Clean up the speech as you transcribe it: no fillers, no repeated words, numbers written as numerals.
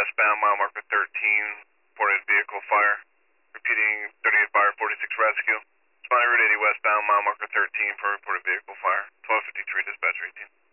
westbound, mile marker 13, reported vehicle fire. Repeating 38 fire, 46 rescue. Responding Route 80 westbound, mile marker 13 for reported vehicle fire. 1253, dispatcher 18.